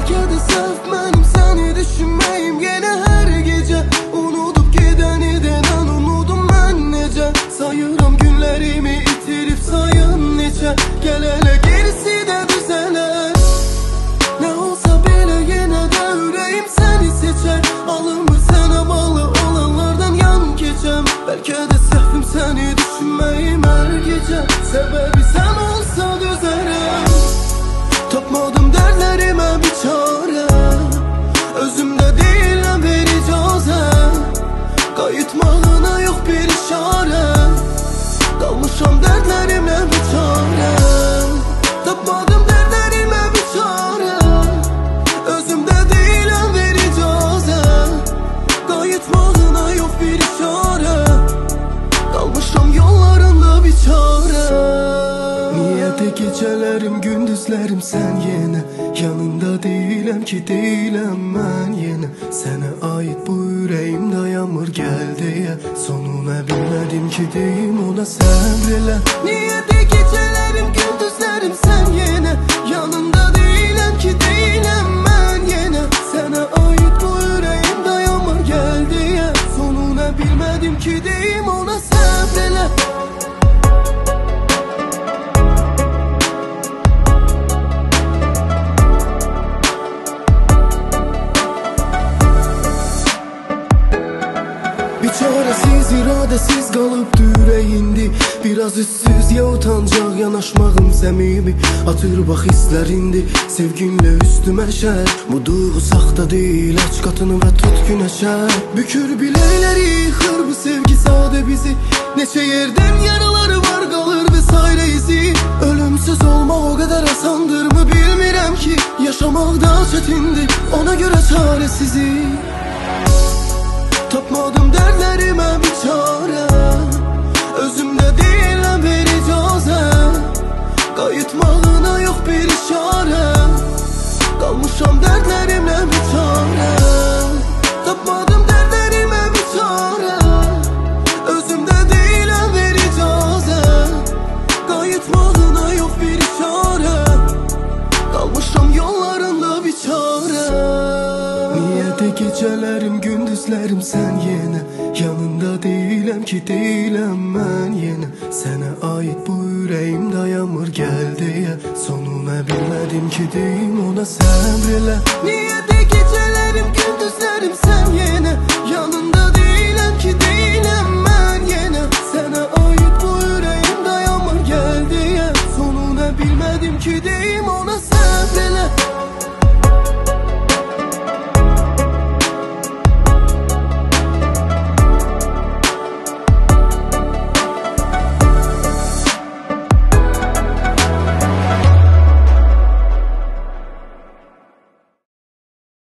Bəlkə də səhv mənim səni düşünməyim. Yenə hər gecə unudub gedənidən unudum mən necə. Sayıram günlərimi itirib sayın necə. Gəl hələ gerisi də düzələr. Nə olsa belə yenə də ürəyim səni seçər. Alınmır sənə bağlı olanlardan yan keçəm. Bəlkə də səhvim səni düşünməyim hər gecə. Səbəbi sən olsa düzərəm. Tapmadım dərdlərimə bir çarə. Özümdə deyiləm ver icazə. Qayıtmağına yox bir işarə. Qalmışam dərdlərimlə bir çarə. Tapmadım dərdlərimə bir çarə. Özümdə deyiləm ver icazə. Qayıtmağına yox bir işarə. Qalmışam yollarında bir çarə. Niyə də gecələrim gündüzlərim sən yenə. Yanında deyiləm ki deyiləm mən yenə. Sənə aid bu ürəyim dayanmır gəl deyə. Sonuna bilmədim ki deyim ona səbr elə. Niyə də gecələrim gündüzlərim sən yenə. Yanında deyiləm ki deyiləm mən yenə. Sənə aid bu ürəyim dayanmır gəl deyə. Sonuna bilmədim ki deyim ona səbr elə. Çarəsiz, iradəsiz qalıbdı ürəyindi. Biraz üssüz ya utancaq yanaşmağım səmimi. Atır bax hisslərindi sevginlə üstümə şər. Bu duyğu saxta deyil aç qatını və tut günəşə. Bükür biləkləri yıxır bu sevgi sadə bizi. Neçə yerdən yaraları var qalır vesairə izi. Ölümsüz olmaq o qədər asandırmı bilmirəm ki. Yaşamaq da çətindir ona görə çarəsizi. Tapmadım dərdlərimə bir çarə. Özümdə deyiləm ver icazə. Qayıtmağına yox bir işarə. Qalmışam dərdlərimlə bir çarə. Tapmadım dərdlərimə bir çarə. Özümdə deyiləm ver icazə. Qayıtmağına yox bir işarə. Qalmışam yollarında bir çarə. Niyə də gecələrim gündüzlərim sən yenə. Yanında deyiləm ki deyiləm mən yenə. Sənə aid bu ürəyim dayanmır gəl deyə. Sonuna bilmədim ki deyim ona səbr elə. Niyə də gecələrim gündüzlərim sən yenə. Yanında deyiləm ki deyiləm